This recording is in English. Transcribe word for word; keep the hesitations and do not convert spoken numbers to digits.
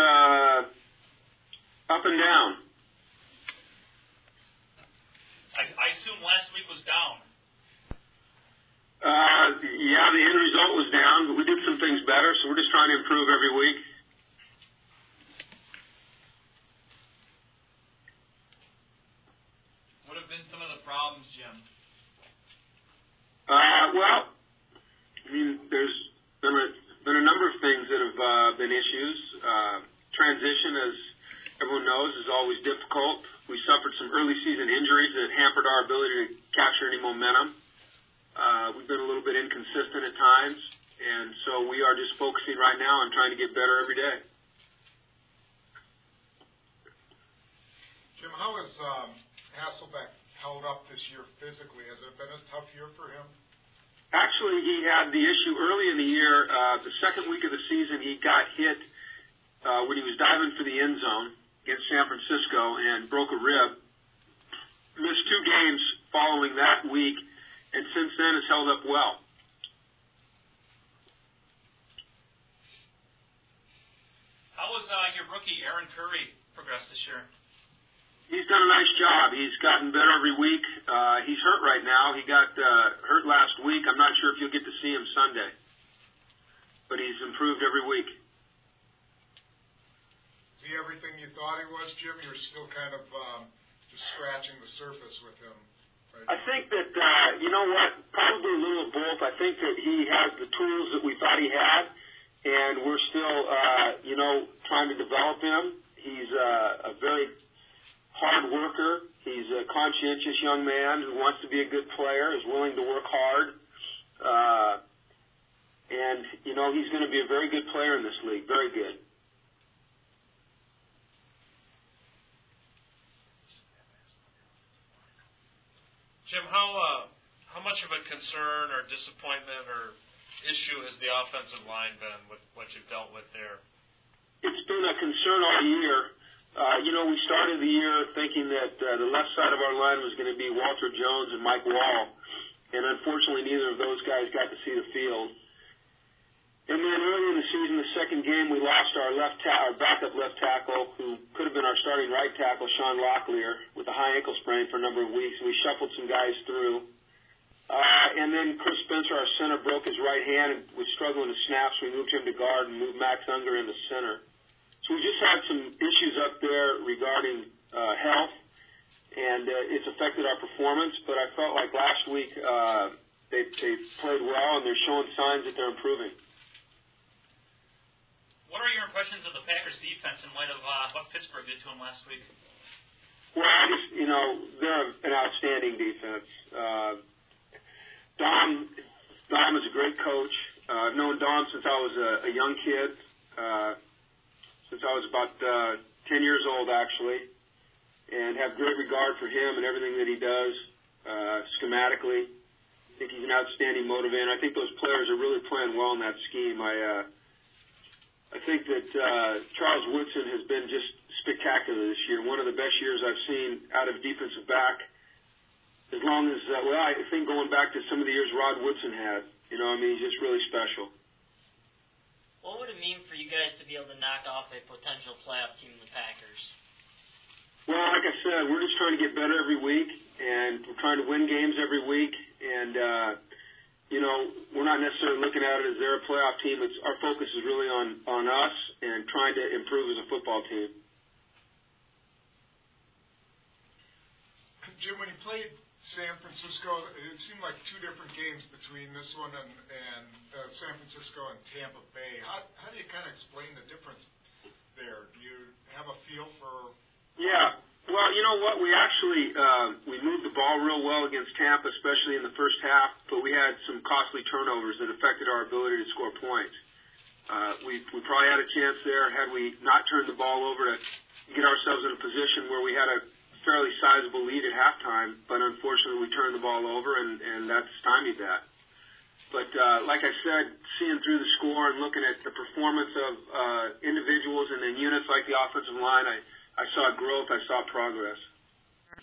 uh, up and down. I, I assume last week was down. Uh, yeah, the end result was down, but we did some things better, so we're just trying to improve every week. What have been some of the problems, Jim? Uh, well, I mean, there's been a, been a number of things that have uh, been issues. Uh, transition, as everyone knows, is always difficult. We suffered some early season injuries that hampered our ability to capture any momentum. Uh, we've been a little bit inconsistent at times, and so we are just focusing right now on trying to get better every day. Jim, how has um, Hasselbeck held up this year physically? Has it been a tough year for him? Actually, he had the issue early in the year. Uh, the second week of the season, he got hit uh, when he was diving for the end zone against San Francisco and broke a rib. Missed two games following that week, and since then has held up well. How has uh, your rookie, Aaron Curry, progressed this year? He's done a nice job. He's gotten better every week. Uh, he's hurt right now. He got uh, hurt last week. I'm not sure if you'll get to see him Sunday. But he's improved every week. Is he everything you thought he was, Jim? You're still kind of um, just scratching the surface with him. Right I now. think that, uh, you know what, probably a little of both. I think that he has the tools that we thought he had, and we're still, uh, you know, trying to develop him. He's uh, a very hard worker. He's a conscientious young man who wants to be a good player, is willing to work hard. Uh, and, you know, he's going to be a very good player in this league, very good. Jim, how uh, how much of a concern or disappointment or issue has the offensive line been with what you've dealt with there? It's been a concern all year. Uh, you know, we started the year thinking that uh, the left side of our line was going to be Walter Jones and Mike Wall, and unfortunately neither of those guys got to see the field. And then early in the season, the second game, we lost our left ta- our backup left tackle, who could have been our starting right tackle, Sean Locklear, with a high ankle sprain for a number of weeks. And we shuffled some guys through. Uh, and then Chris Spencer, our center, broke his right hand and was struggling to snap, so we moved him to guard and moved Max Unger into center. So we just had some issues up there regarding uh, health, and uh, it's affected our performance. But I felt like last week uh, they, they played well, and they're showing signs that they're improving. What are your impressions of the Packers' defense in light of uh, what Pittsburgh did to them last week? Well, I just, you know, they're an outstanding defense. Uh, Dom, Dom is a great coach. Uh, I've known Dom since I was a, a young kid, uh, since I was about uh, ten years old, actually, and have great regard for him and everything that he does uh, schematically. I think he's an outstanding motivator. I think those players are really playing well in that scheme. I, uh, I think that uh, Charles Woodson has been just spectacular this year. One of the best years I've seen out of defensive back. As long as, uh, well, I think going back to some of the years Rod Woodson had. You know, I mean, he's just really special. What would it mean for you guys to be able to knock off a potential playoff team, the Packers? Well, like I said, we're just trying to get better every week, and we're trying to win games every week. And, uh, you know, we're not necessarily looking at it as they're a playoff team. It's, our focus is really on, on us and trying to improve as a football team. Jim, when you played San Francisco, it seemed like two different games between this one and, and uh, San Francisco and Tampa Bay. How, how do you kind of explain the difference there? Do you have a feel for... Yeah. Well, you know what? We actually uh, we moved the ball real well against Tampa, especially in the first half, but we had some costly turnovers that affected our ability to score points. Uh, we, we probably had a chance there had we not turned the ball over to get ourselves in a position where we had a fairly sizable lead at halftime, but unfortunately we turned the ball over, and, and that stymied that. But uh, like I said, seeing through the score and looking at the performance of uh, individuals and then units like the offensive line, I, I saw growth, I saw progress.